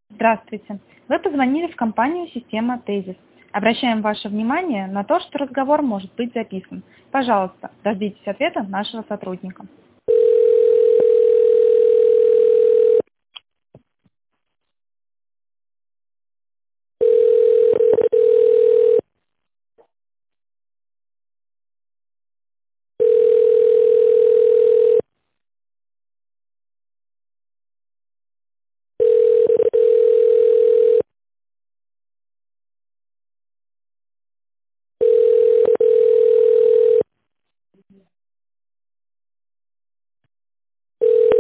Здравствуйте. Вы позвонили в компанию «Система Тезис». Обращаем ваше внимание на то, что разговор может быть записан. Пожалуйста, дождитесь ответа нашего сотрудника.